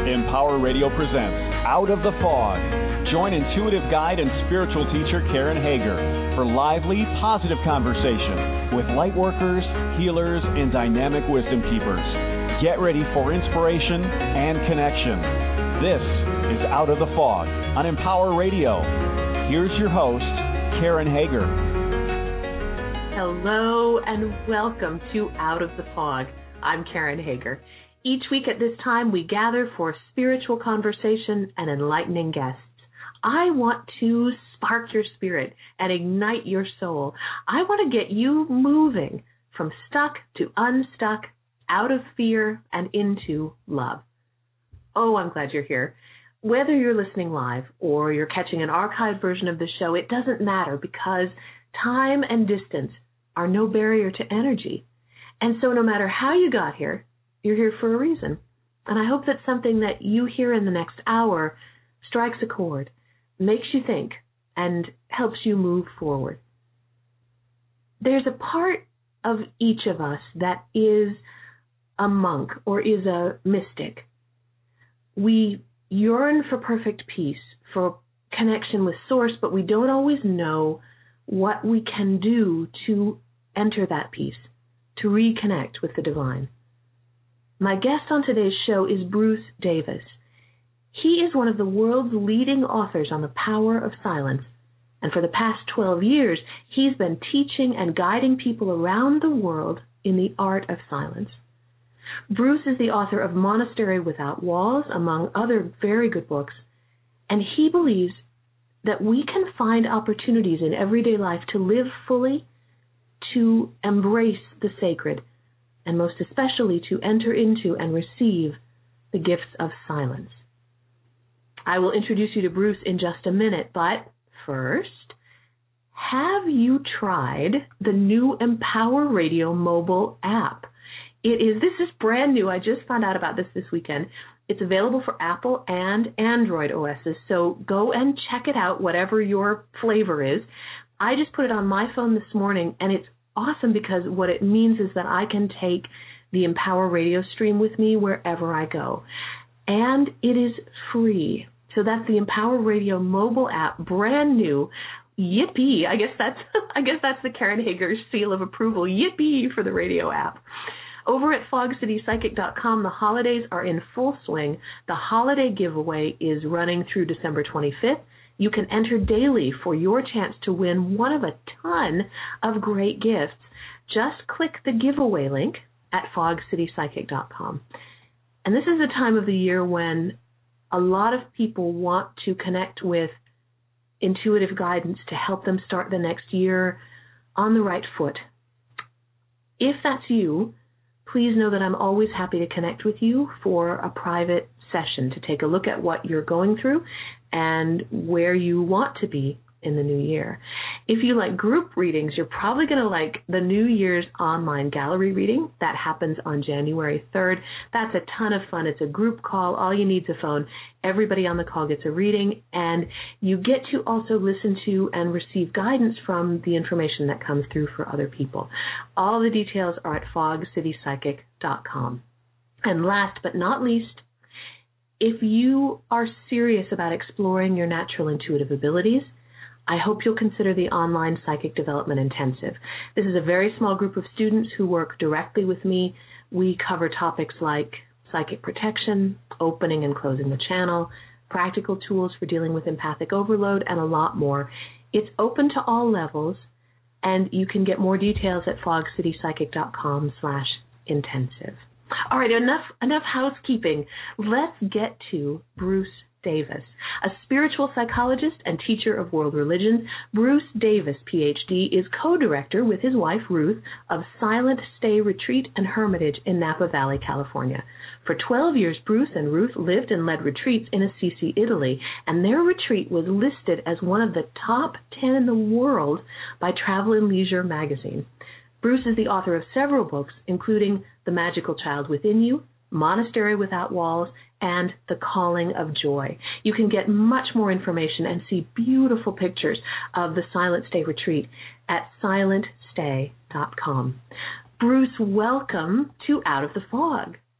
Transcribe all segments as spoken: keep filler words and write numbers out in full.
Empower Radio presents Out of the Fog. Join intuitive guide and spiritual teacher Karen Hager for lively, positive conversation with light workers, healers, and dynamic wisdom keepers. Get ready for inspiration and connection. This is Out of the Fog on Empower Radio. Here's your host, Karen Hager. Hello and welcome to Out of the Fog. I'm Karen Hager. Each week at this time, we gather for spiritual conversation and enlightening guests. I want to spark your spirit and ignite your soul. I want to get you moving from stuck to unstuck, out of fear and into love. Oh, I'm glad you're here. Whether you're listening live or you're catching an archived version of the show, it doesn't matter because time and distance are no barrier to energy. And so no matter how you got here, you're here for a reason. And I hope that something that you hear in the next hour strikes a chord, makes you think, and helps you move forward. There's a part of each of us that is a monk or is a mystic. We yearn for perfect peace, for connection with Source, but we don't always know what we can do to enter that peace, to reconnect with the divine. My guest on today's show is Bruce Davis. He is one of the world's leading authors on the power of silence, and for the past twelve years, he's been teaching and guiding people around the world in the art of silence. Bruce is the author of Monastery Without Walls, among other very good books, and he believes that we can find opportunities in everyday life to live fully, to embrace the sacred, and most especially to enter into and receive the gifts of silence. I will introduce you to Bruce in just a minute, but first, have you tried the new Empower Radio mobile app? It is, this is brand new. I just found out about this this weekend. It's available for Apple and Android O Ss, so go and check it out, whatever your flavor is. I just put it on my phone this morning, and it's awesome because what it means is that I can take the Empower Radio stream with me wherever I go. And it is free. So that's the Empower Radio mobile app, brand new. Yippee. I guess that's I guess that's the Karen Hager seal of approval. Yippee for the radio app. Over at fog city psychic dot com, the holidays are in full swing. The holiday giveaway is running through December twenty-fifth. You can enter daily for your chance to win one of a ton of great gifts. Just click the giveaway link at fog city psychic dot com. And this is a time of the year when a lot of people want to connect with intuitive guidance to help them start the next year on the right foot. If that's you, please know that I'm always happy to connect with you for a private session to take a look at what you're going through and where you want to be in the new year. If you like group readings, you're probably going to like the New Year's online gallery reading. That happens on January third. That's a ton of fun. It's a group call. All you need is a phone. Everybody on the call gets a reading, and you get to also listen to and receive guidance from the information that comes through for other people. All the details are at fog city psychic dot com. And last but not least, if you are serious about exploring your natural intuitive abilities, I hope you'll consider the online Psychic Development Intensive. This is a very small group of students who work directly with me. We cover topics like psychic protection, opening and closing the channel, practical tools for dealing with empathic overload, and a lot more. It's open to all levels, and you can get more details at fog city psychic dot com slash intensive. All right, enough enough housekeeping. Let's get to Bruce Davis. A spiritual psychologist and teacher of world religions, Bruce Davis, P H D, is co-director with his wife, Ruth, of Silent Stay Retreat and Hermitage in Napa Valley, California. For twelve years, Bruce and Ruth lived and led retreats in Assisi, Italy, and their retreat was listed as one of the top ten in the world by Travel and Leisure magazine. Bruce is the author of several books, including The Magical Child Within You, Monastery Without Walls, and The Calling of Joy. You can get much more information and see beautiful pictures of the Silent Stay Retreat at silent stay dot com. Bruce, welcome to Out of the Fog.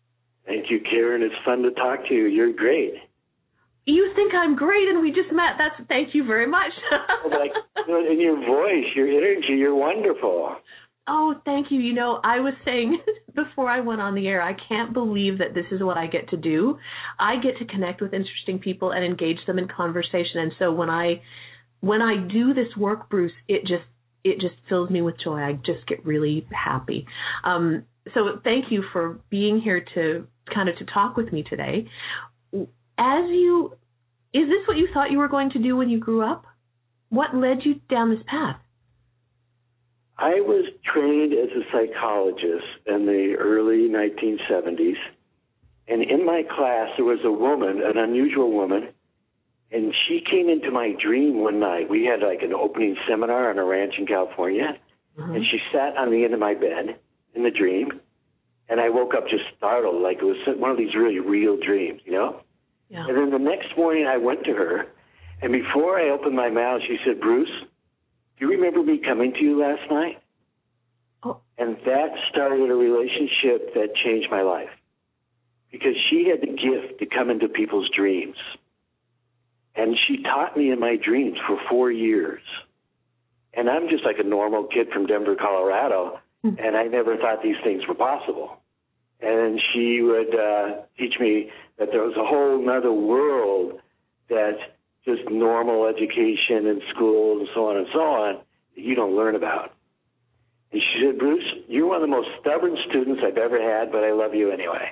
Thank you, Karen. It's fun to talk to you. You're great. You think I'm great, and we just met. That's thank you very much. Like, you know, in your voice, your energy, you're wonderful. Oh, thank you. You know, I was saying before I went on the air, I can't believe that this is what I get to do. I get to connect with interesting people and engage them in conversation. And so when I when I do this work, Bruce, it just it just fills me with joy. I just get really happy. Um, so thank you for being here to kind of to talk with me today. As you, is this what you thought you were going to do when you grew up? What led you down this path? I was trained as a psychologist in the early nineteen seventies, and in my class there was a woman, an unusual woman, and she came into my dream one night. We had like an opening seminar on a ranch in California, mm-hmm. and she sat on the end of my bed in the dream, and I woke up just startled, like it was one of these really real dreams, you know? Yeah. And then the next morning I went to her, and before I opened my mouth, she said, Bruce, do you remember me coming to you last night? Oh. And that started a relationship that changed my life, because she had the gift to come into people's dreams. And she taught me in my dreams for four years. And I'm just like a normal kid from Denver, Colorado, mm-hmm. and I never thought these things were possible. And she would uh, teach me that there was a whole other world that just normal education and schools and so on and so on that you don't learn about. And she said, Bruce, you're one of the most stubborn students I've ever had, but I love you anyway.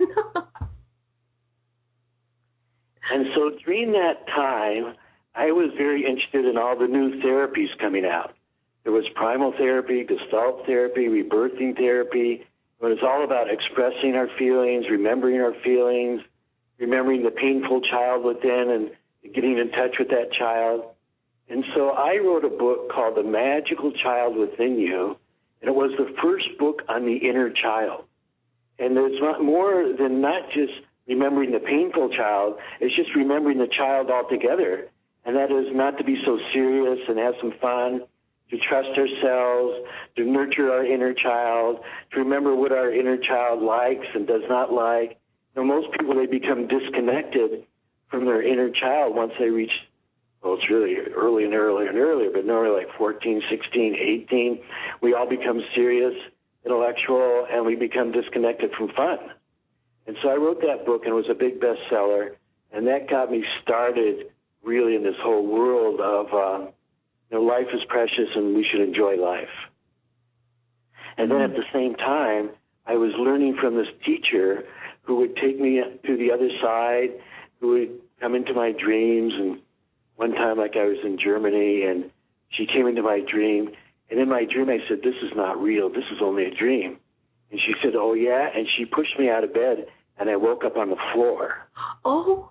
And so during that time, I was very interested in all the new therapies coming out. There was primal therapy, gestalt therapy, rebirthing therapy. It was all about expressing our feelings, remembering our feelings, remembering the painful child within and getting in touch with that child. And so I wrote a book called The Magical Child Within You, and it was the first book on the inner child. And there's not more than not just remembering the painful child, it's just remembering the child altogether. And that is not to be so serious and have some fun, to trust ourselves, to nurture our inner child, to remember what our inner child likes and does not like. You know, most people, they become disconnected from their inner child once they reach, well, it's really early and earlier and earlier, but normally like fourteen, sixteen, eighteen, we all become serious, intellectual, and we become disconnected from fun. And so I wrote that book, and it was a big bestseller, and that got me started really in this whole world of, um, you know, life is precious and we should enjoy life. And then at the same time, I was learning from this teacher who would take me to the other side, who would come into my dreams. And one time, like I was in Germany, and she came into my dream, and in my dream I said, this is not real, this is only a dream. And she said, oh yeah? And she pushed me out of bed, and I woke up on the floor. Oh.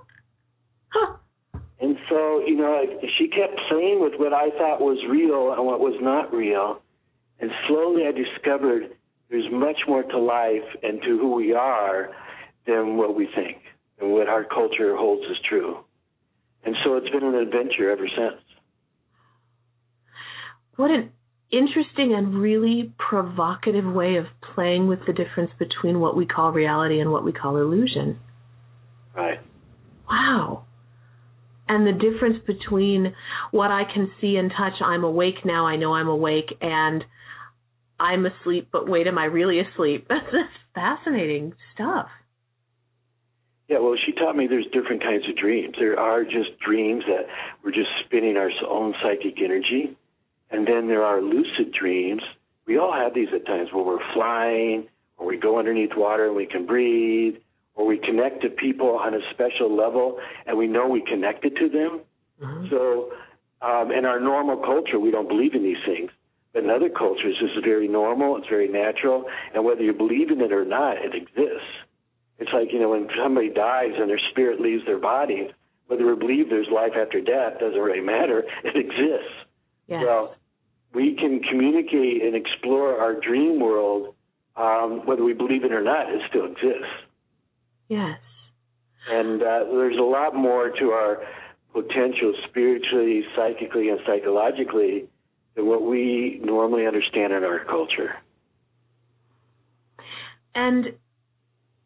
And so, you know, she kept playing with what I thought was real and what was not real. And slowly I discovered there's much more to life and to who we are than what we think and what our culture holds as true. And so it's been an adventure ever since. What an interesting and really provocative way of playing with the difference between what we call reality and what we call illusion. Right. Wow. And the difference between what I can see and touch, I'm awake now, I know I'm awake, and I'm asleep, but wait, am I really asleep? That's, that's fascinating stuff. Yeah, well, she taught me there's different kinds of dreams. There are just dreams that we're just spinning our own psychic energy. And then there are lucid dreams. We all have these at times where we're flying, or we go underneath water and we can breathe, or we connect to people on a special level and we know we connected to them. Mm-hmm. So um, in our normal culture, we don't believe in these things. But in other cultures, this is very normal, it's very natural, and whether you believe in it or not, it exists. It's like, you know, when somebody dies and their spirit leaves their body, whether we believe there's life after death doesn't really matter, it exists. Yes. Well, we can communicate and explore our dream world, um, whether we believe it or not, it still exists. Yes. And uh, there's a lot more to our potential spiritually, psychically, and psychologically than what we normally understand in our culture. And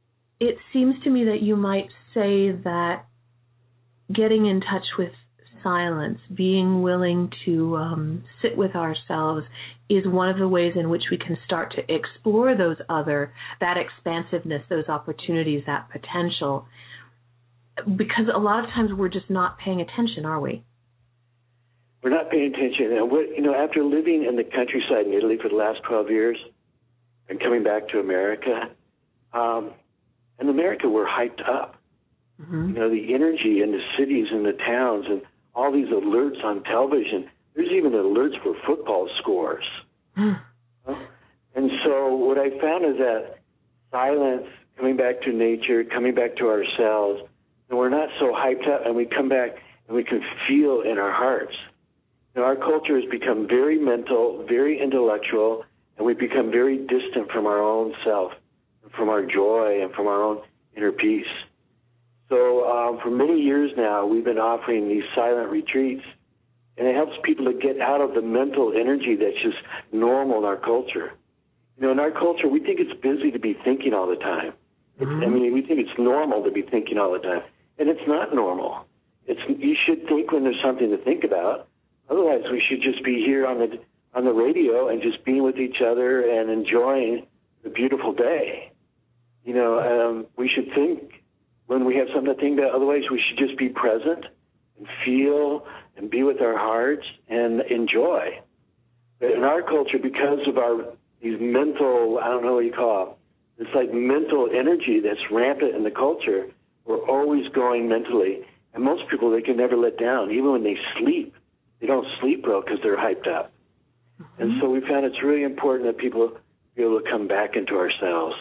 it seems to me that you might say that getting in touch with silence, being willing to um, sit with ourselves, is one of the ways in which we can start to explore those other, that expansiveness, those opportunities, that potential. Because a lot of times we're just not paying attention, are we? We're not paying attention. And what, you know, after living in the countryside in Italy for the last twelve years and coming back to America, um, in America we're hyped up. Mm-hmm. You know, the energy in the cities and the towns and all these alerts on television. There's even alerts for football scores. Mm. And so what I found is that silence, coming back to nature, coming back to ourselves, and we're not so hyped up, and we come back and we can feel in our hearts. You know, our culture has become very mental, very intellectual, and we've become very distant from our own self, from our joy, and from our own inner peace. So um, for many years now, we've been offering these silent retreats, and it helps people to get out of the mental energy that's just normal in our culture. You know, in our culture, we think it's busy to be thinking all the time. It's, mm-hmm. I mean, we think it's normal to be thinking all the time, and it's not normal. It's you should think when there's something to think about. Otherwise, we should just be here on the on the radio and just being with each other and enjoying the beautiful day. You know, um, we should think when we have something to think about. Otherwise, we should just be present and feel and be with our hearts and enjoy. But in our culture, because of our these mental, I don't know what you call it, it's like mental energy that's rampant in the culture. We're always going mentally. And most people, they can never let down. Even when they sleep, they don't sleep well because they're hyped up. Mm-hmm. And so we found it's really important that people be able to come back into ourselves.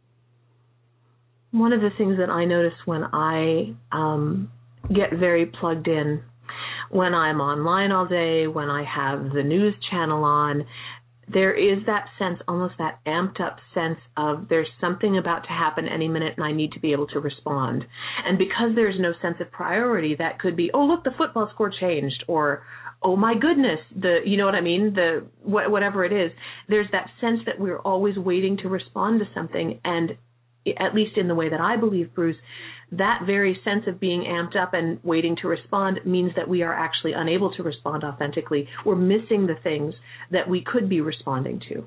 One of the things that I notice when I um, get very plugged in, when I'm online all day, when I have the news channel on, there is that sense, almost that amped up sense of there's something about to happen any minute and I need to be able to respond. And because there's no sense of priority, that could be, oh, look, the football score changed, or, oh, my goodness, the you know what I mean, the wh- whatever it is. There's that sense that we're always waiting to respond to something. And at least in the way that I believe, Bruce, that very sense of being amped up and waiting to respond means that we are actually unable to respond authentically. We're missing the things that we could be responding to.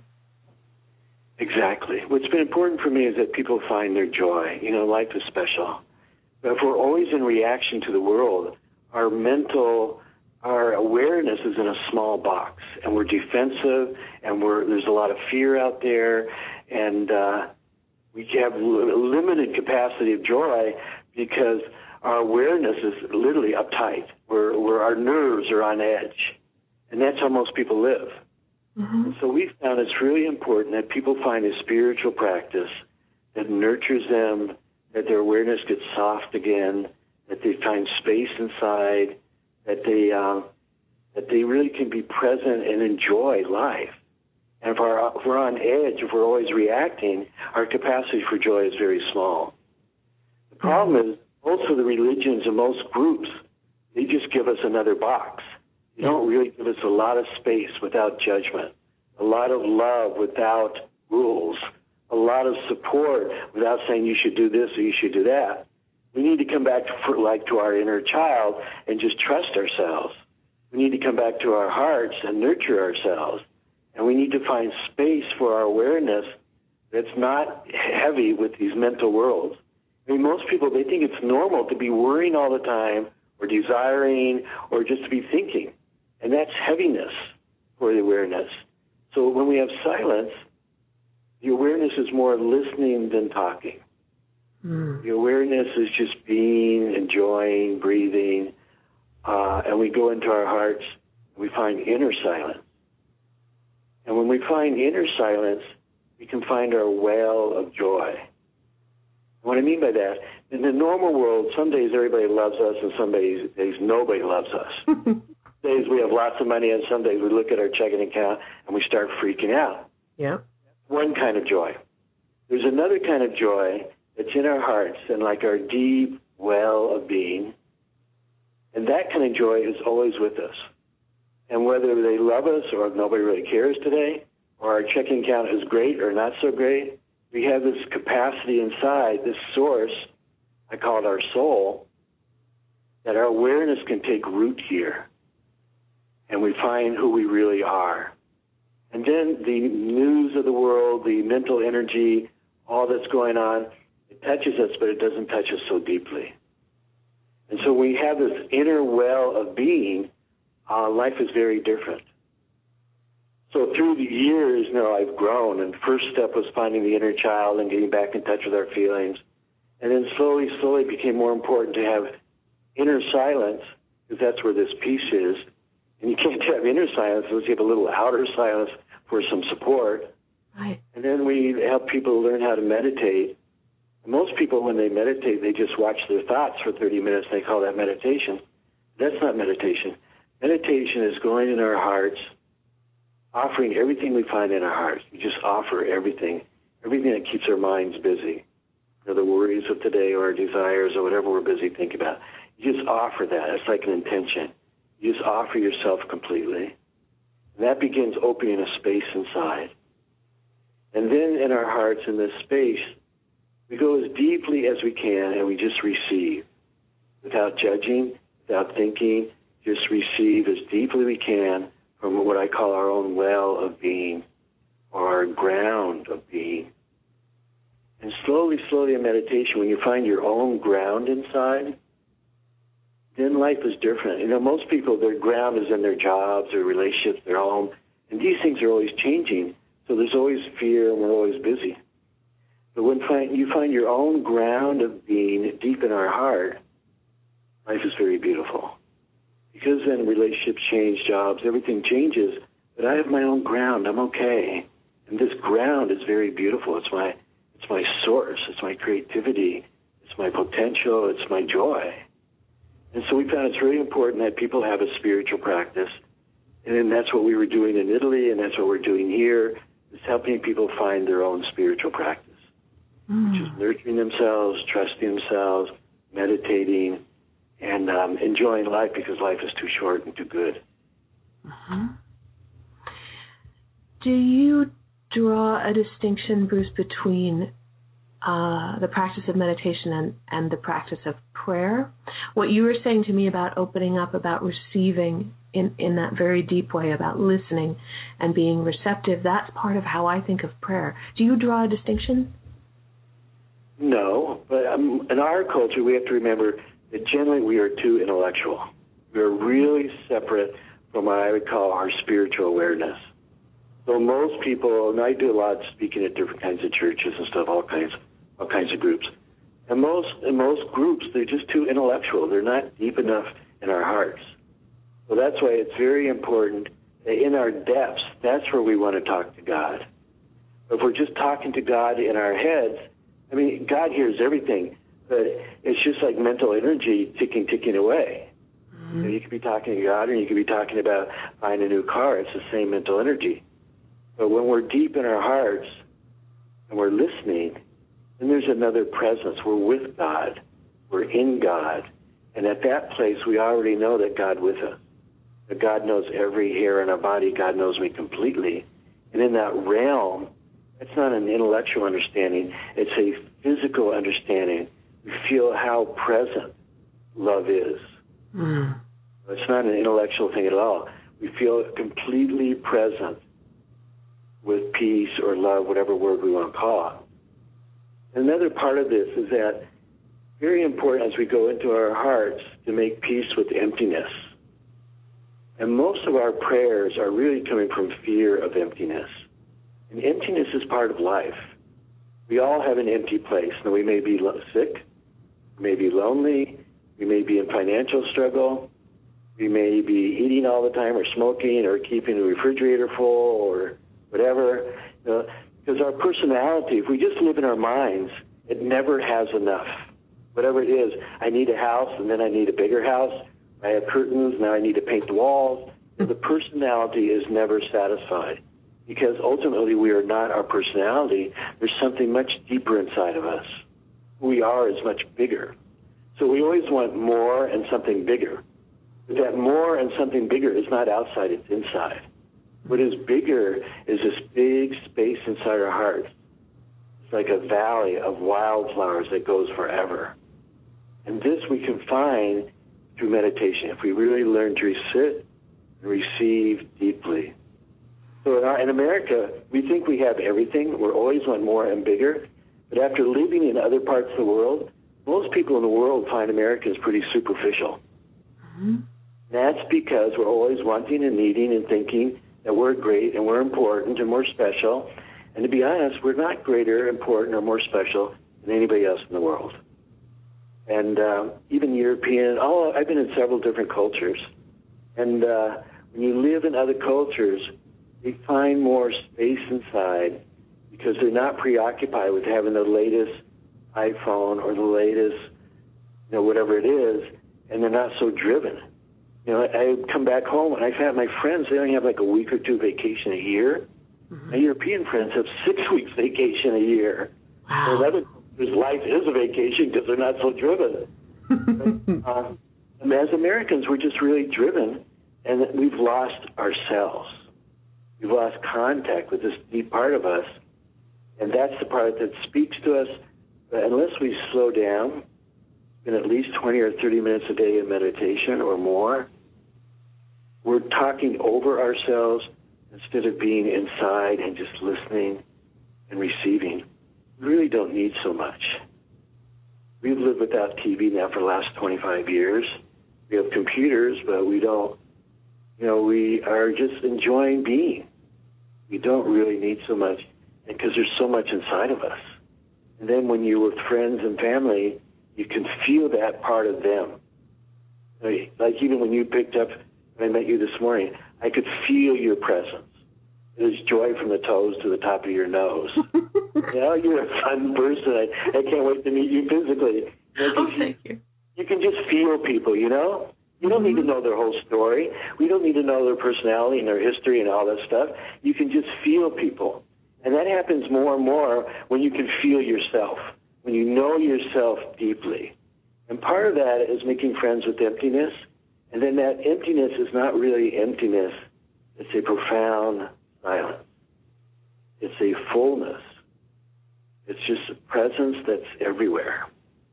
Exactly. What's been important for me is that people find their joy. You know, life is special. But if we're always in reaction to the world, our mental, our awareness is in a small box, and we're defensive, and we're there's a lot of fear out there, and uh, we have limited capacity of joy because our awareness is literally uptight, where, where our nerves are on edge. And that's how most people live. Mm-hmm. And so we found it's really important that people find a spiritual practice that nurtures them, that their awareness gets soft again, that they find space inside, that they, um, that they really can be present and enjoy life. And if, our, if we're on edge, if we're always reacting, our capacity for joy is very small. The problem is most of the religions and most groups, they just give us another box. They don't really give us a lot of space without judgment, a lot of love without rules, a lot of support without saying you should do this or you should do that. We need to come back to, for, like to our inner child and just trust ourselves. We need to come back to our hearts and nurture ourselves. And we need to find space for our awareness that's not heavy with these mental worlds. I mean, most people, they think it's normal to be worrying all the time or desiring or just to be thinking. And that's heaviness for the awareness. So when we have silence, the awareness is more listening than talking. Mm. The awareness is just being, enjoying, breathing, uh, and we go into our hearts and we find inner silence. And when we find inner silence, we can find our well of joy. What I mean by that, in the normal world, some days everybody loves us and some days, days nobody loves us. Some days we have lots of money and some days we look at our checking account and we start freaking out. Yeah. One kind of joy. There's another kind of joy that's in our hearts and like our deep well of being. And that kind of joy is always with us. And whether they love us or nobody really cares today, or our checking account is great or not so great, we have this capacity inside, this source, I call it our soul, that our awareness can take root here. And we find who we really are. And then the news of the world, the mental energy, all that's going on, it touches us, but it doesn't touch us so deeply. And so we have this inner well of being, uh, life is very different. So through the years, you know, I've grown, and the first step was finding the inner child and getting back in touch with our feelings. And then slowly, slowly it became more important to have inner silence, because that's where this peace is. And you can't have inner silence unless you have a little outer silence for some support. Right. And then we help people learn how to meditate. And most people, when they meditate, they just watch their thoughts for thirty minutes. They call that meditation. That's not meditation. Meditation is going in our hearts, offering everything we find in our hearts. We just offer everything, everything that keeps our minds busy. You know, the worries of today or our desires or whatever we're busy thinking about. You just offer that. It's like an intention. You just offer yourself completely. And that begins opening a space inside. And then in our hearts, in this space, we go as deeply as we can and we just receive. Without judging, without thinking, just receive as deeply as we can from what I call our own well of being, or our ground of being. And slowly, slowly in meditation, when you find your own ground inside, then life is different. You know, most people, their ground is in their jobs, their relationships, their home, and these things are always changing. So there's always fear, and we're always busy. But when find, you find your own ground of being deep in our heart, life is very beautiful. Because then relationships change, jobs, everything changes. But I have my own ground. I'm okay. And this ground is very beautiful. It's my, it's my source. It's my creativity. It's my potential. It's my joy. And so we found it's really important that people have a spiritual practice. And then that's what we were doing in Italy, and that's what we're doing here, is helping people find their own spiritual practice, mm. which is nurturing themselves, trusting themselves, meditating, and um, enjoying life, because life is too short and too good. Uh-huh. Do you draw a distinction, Bruce, between uh, the practice of meditation and, and the practice of prayer? What you were saying to me about opening up, about receiving in, in that very deep way, about listening and being receptive, that's part of how I think of prayer. Do you draw a distinction? No, but um, in our culture, we have to remember that generally we are too intellectual. We are really separate from what I would call our spiritual awareness. So most people, and I do a lot of speaking at different kinds of churches and stuff, all kinds, all kinds of groups. And most, in most groups, they're just too intellectual. They're not deep enough in our hearts. So that's why it's very important that in our depths, that's where we want to talk to God. But if we're just talking to God in our heads, I mean, God hears everything, but it's just like mental energy ticking, ticking away. Mm-hmm. You know, you could be talking to God, and you could be talking about buying a new car. It's the same mental energy. But when we're deep in our hearts and we're listening, then there's another presence. We're with God. We're in God. And at that place, we already know that God with us. That God knows every hair in our body. God knows me completely. And in that realm, it's not an intellectual understanding. It's a physical understanding. We feel how present love is. Mm. It's not an intellectual thing at all. We feel completely present with peace or love, whatever word we want to call it. Another part of this is that very important as we go into our hearts to make peace with emptiness. And most of our prayers are really coming from fear of emptiness. And emptiness is part of life. We all have an empty place. Now, we may be sick, we may be lonely, we may be in financial struggle, we may be eating all the time or smoking or keeping the refrigerator full or whatever. You know, because our personality, if we just live in our minds, it never has enough. Whatever it is, I need a house and then I need a bigger house. I have curtains, now I need to paint the walls. And the personality is never satisfied. Because ultimately we are not our personality. There's something much deeper inside of us. Who we are is much bigger. So we always want more and something bigger. But that more and something bigger is not outside, it's inside. What is bigger is this big space inside our hearts. like a valley of wildflowers that goes forever. And this we can find through meditation if we really learn to sit and receive deeply. So in, our, in America, we think we have everything. We're always want more and bigger. But after living in other parts of the world, most people in the world find Americans pretty superficial. Mm-hmm. That's because we're always wanting and needing and thinking that we're great and we're important and we're special. And to be honest, we're not greater, important, or more special than anybody else in the world. And uh, even European, oh, I've been in several different cultures. And uh, when you live in other cultures, you find more space inside because they're not preoccupied with having the latest iPhone or the latest, you know, whatever it is, and they're not so driven. You know, I come back home and I've had my friends, they only have like a week or two vacation a year. Mm-hmm. My European friends have six weeks vacation a year. Wow. So other countries' life is a vacation because they're not so driven. but, uh, and as Americans, we're just really driven, and we've lost ourselves. We've lost contact with this deep part of us, and that's the part that speaks to us. But unless we slow down, in at least twenty or thirty minutes a day in meditation or more, we're talking over ourselves instead of being inside and just listening and receiving. We really don't need so much. We've lived without T V now for the last twenty-five years. We have computers, but we don't, you know, we are just enjoying being. We don't really need so much because there's so much inside of us. And then when you're with friends and family, you can feel that part of them. Like even when you picked up, when I met you this morning, I could feel your presence. It was joy from the toes to the top of your nose. You know, you're a fun person. I, I can't wait to meet you physically. You know, oh, thank you. You can just feel people, you know? You don't need to know their whole story. We don't need to know their personality and their history and all that stuff. You can just feel people. And that happens more and more when you can feel yourself, when you know yourself deeply. And part of that is making friends with emptiness. And then that emptiness is not really emptiness. It's a profound silence. It's a fullness. It's just a presence that's everywhere.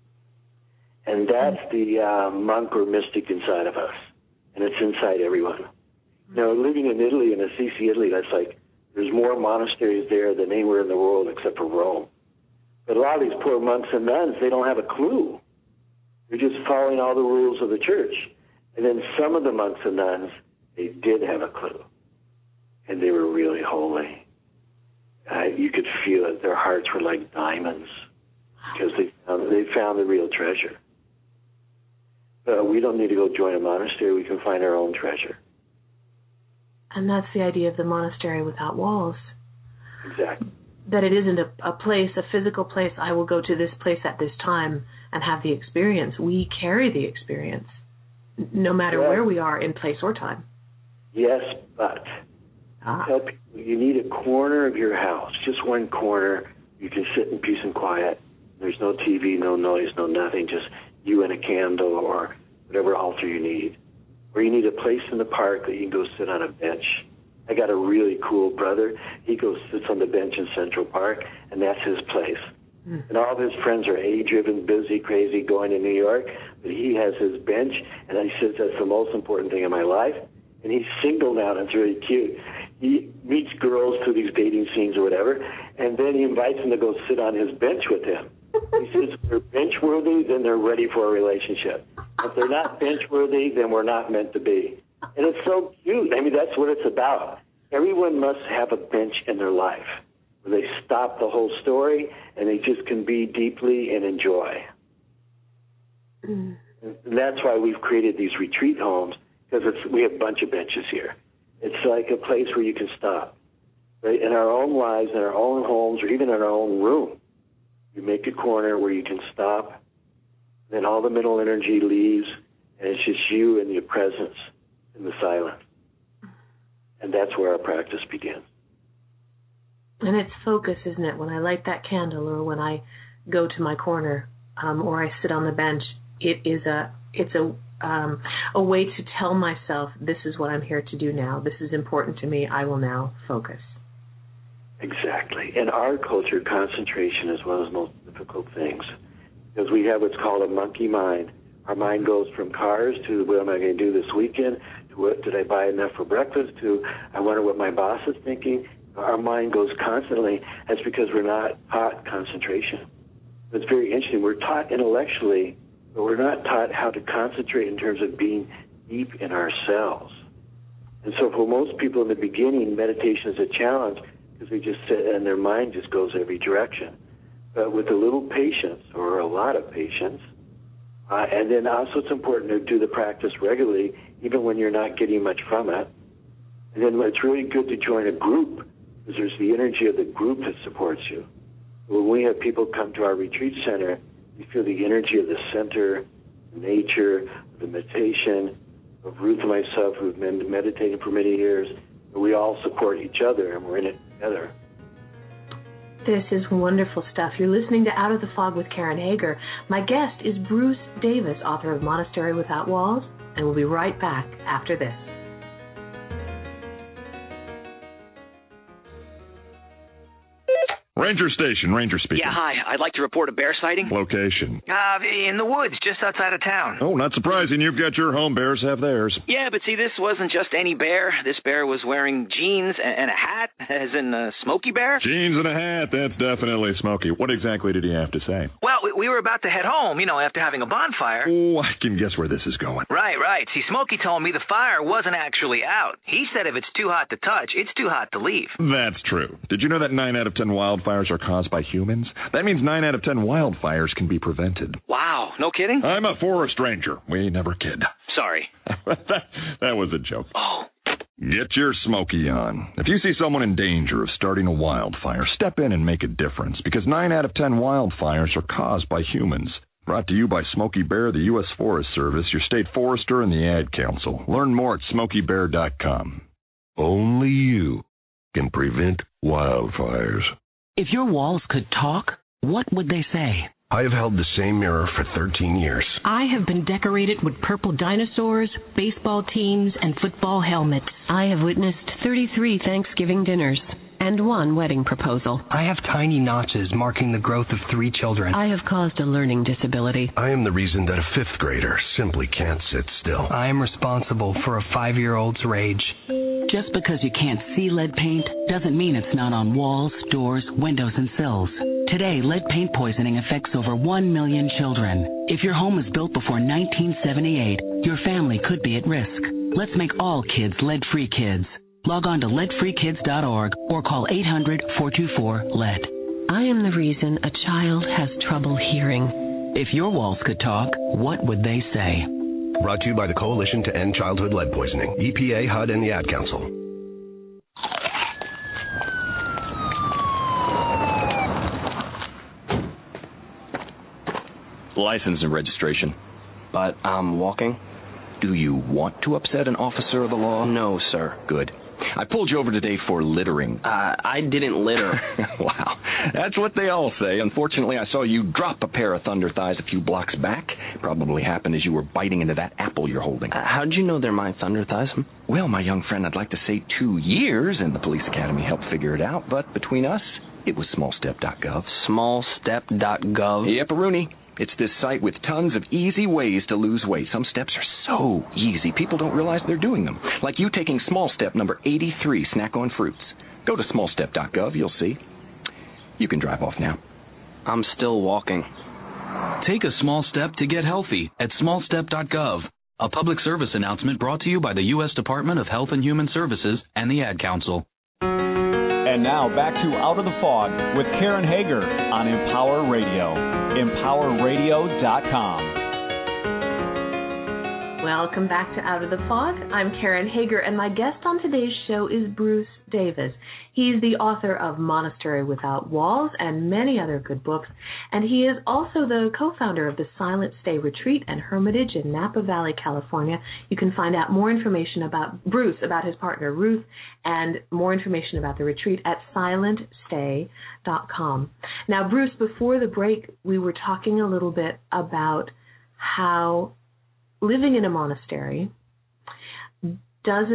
And that's the uh, monk or mystic inside of us. And it's inside everyone. You know, living in Italy, in Assisi, Italy, that's like, there's more monasteries there than anywhere in the world except for Rome. But a lot of these poor monks and nuns, they don't have a clue. They're just following all the rules of the church. And then some of the monks and nuns, they did have a clue. And they were really holy. Uh, you could feel it. Their hearts were like diamonds because they found, they found the real treasure. Uh, we don't need to go join a monastery. We can find our own treasure. And that's the idea of the monastery without walls. Exactly. That it isn't a, a place, a physical place, I will go to this place at this time and have the experience. We carry the experience, no matter yeah. where we are in place or time. Yes, but ah. tell people you need a corner of your house, just one corner. You can sit in peace and quiet. There's no T V, no noise, no nothing, just you and a candle or whatever altar you need. Or you need a place in the park that you can go sit on a bench. I got a really cool brother. He goes sits on the bench in Central Park, and that's his place. Mm. And all of his friends are A-driven, busy, crazy, going to New York. But he has his bench, and he says that's the most important thing in my life. And he's single now, and it's really cute. He meets girls through these dating scenes or whatever, and then he invites them to go sit on his bench with him. He says if they're bench-worthy, then they're ready for a relationship. If they're not bench-worthy, then we're not meant to be. And it's so cute. I mean, that's what it's about. Everyone must have a bench in their life where they stop the whole story and they just can be deeply and enjoy. Mm. And that's why we've created these retreat homes, because it's, we have a bunch of benches here. It's like a place where you can stop. Right? In our own lives, in our own homes, or even in our own room, you make a corner where you can stop. Then all the mental energy leaves, and it's just you and your presence in the silence. And that's where our practice begins. And it's focus, isn't it? When I light that candle, or when I go to my corner, um, or I sit on the bench, it is a it's a um, a way to tell myself, this is what I'm here to do now. This is important to me. I will now focus. Exactly. In our culture, concentration is one of the most difficult things because we have what's called a monkey mind. Our mind goes from cars to what am I going to do this weekend, to what did I buy enough for breakfast, to I wonder what my boss is thinking. Our mind goes constantly. That's because we're not taught concentration. It's very interesting. We're taught intellectually, but we're not taught how to concentrate in terms of being deep in ourselves. And so for most people in the beginning, meditation is a challenge because they just sit and their mind just goes every direction. But with a little patience, or a lot of patience, uh, and then also it's important to do the practice regularly, even when you're not getting much from it. And then it's really good to join a group because there's the energy of the group that supports you. When we have people come to our retreat center, you feel the energy of the center, the nature, the meditation, of Ruth and myself who've been meditating for many years. We all support each other, and we're in it together. This is wonderful stuff. You're listening to Out of the Fog with Karen Hager. My guest is Bruce Davis, author of Monastery Without Walls, and we'll be right back after this. Ranger Station, Ranger speaking. Yeah, hi. I'd like to report a bear sighting. Location? Uh, in the woods, just outside of town. Oh, not surprising. You've got your home. Bears have theirs. Yeah, but see, this wasn't just any bear. This bear was wearing jeans and a hat, as in a Smokey Bear. Jeans and a hat. That's definitely Smokey. What exactly did he have to say? Well, we were about to head home, you know, after having a bonfire. Oh, I can guess where this is going. Right, right. See, Smokey told me the fire wasn't actually out. He said if it's too hot to touch, it's too hot to leave. That's true. Did you know that nine out of ten wildfires are caused by humans? That means nine out of ten wildfires can be prevented. Wow, no kidding? I'm a forest ranger. We never kid. Sorry. that, that was a joke. Oh. Get your Smokey on. If you see someone in danger of starting a wildfire, step in and make a difference, because nine out of ten wildfires are caused by humans. Brought to you by Smokey Bear, the U S Forest Service, your state forester, and the Ad Council. Learn more at smokey bear dot com. Only you can prevent wildfires. If your walls could talk, what would they say? I have held the same mirror for thirteen years. I have been decorated with purple dinosaurs, baseball teams, and football helmets. I have witnessed thirty-three Thanksgiving dinners and one wedding proposal. I have tiny notches marking the growth of three children. I have caused a learning disability. I am the reason that a fifth grader simply can't sit still. I am responsible for a five-year-old's rage. Just because you can't see lead paint doesn't mean it's not on walls, doors, windows, and sills. Today, lead paint poisoning affects over one million children. If your home was built before nineteen seventy-eight, your family could be at risk. Let's make all kids lead-free kids. Log on to lead free kids dot org or call eight hundred, four two four, lead. I am the reason a child has trouble hearing. If your walls could talk, what would they say? Brought to you by the Coalition to End Childhood Lead Poisoning, E P A, H U D, and the Ad Council. License and registration. But I'm walking. Do you want to upset an officer of the law? No, sir. Good. I pulled you over today for littering. Uh, I didn't litter. Wow. That's what they all say. Unfortunately, I saw you drop a pair of thunder thighs a few blocks back. Probably happened as you were biting into that apple you're holding. Uh, how'd you know they're my thunder thighs? Well, my young friend, I'd like to say two years, and the police academy helped figure it out. But between us, it was small step dot gov. small step dot gov? Yep, Rooney. It's this site with tons of easy ways to lose weight. Some steps are so easy, people don't realize they're doing them. Like you taking small step number eighty-three, snack on fruits. Go to small step dot gov, you'll see. You can drive off now. I'm still walking. Take a small step to get healthy at small step dot gov. A public service announcement brought to you by the U S Department of Health and Human Services and the Ad Council. And now back to Out of the Fog with Karen Hager on Empower Radio. empower radio dot com. Welcome back to Out of the Fog. I'm Karen Hager, and my guest on today's show is Bruce Davis. He's the author of Monastery Without Walls and many other good books, and he is also the co-founder of the Silent Stay Retreat and Hermitage in Napa Valley, California. You can find out more information about Bruce, about his partner Ruth, and more information about the retreat at silent stay dot com. Now, Bruce, before the break, we were talking a little bit about how living in a monastery doesn't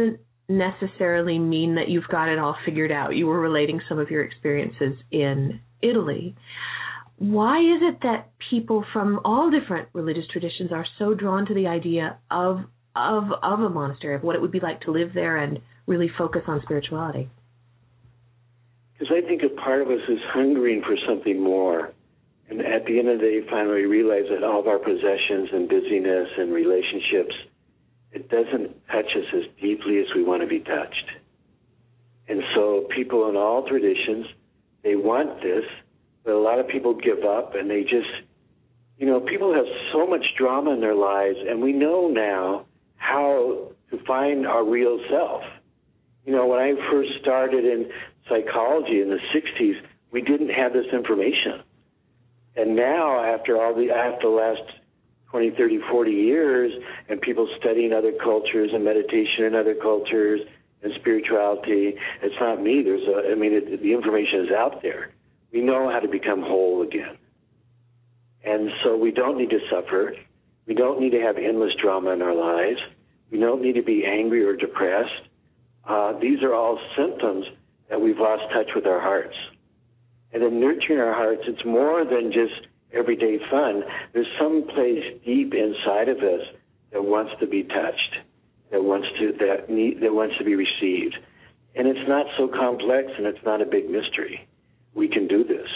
necessarily mean that you've got it all figured out. You were relating some of your experiences in Italy. Why is it that people from all different religious traditions are so drawn to the idea of of of a monastery, of what it would be like to live there and really focus on spirituality? Because I think a part of us is hungering for something more. And at the end of the day, finally realize that all of our possessions and busyness and relationships, it doesn't touch us as deeply as we want to be touched. And so people in all traditions, they want this, but a lot of people give up, and they just, you know, people have so much drama in their lives, and we know now how to find our real self. You know, when I first started in psychology in the sixties, we didn't have this information. And now, after all the, after the last twenty, thirty, forty years, and people studying other cultures and meditation in other cultures and spirituality, it's not me. There's a, I mean, it, the information is out there. We know how to become whole again. And so we don't need to suffer. We don't need to have endless drama in our lives. We don't need to be angry or depressed. Uh, these are all symptoms that we've lost touch with our hearts. And in nurturing our hearts, it's more than just everyday fun. There's some place deep inside of us that wants to be touched, that wants to that need, that wants to be received. And it's not so complex, and it's not a big mystery. We can do this.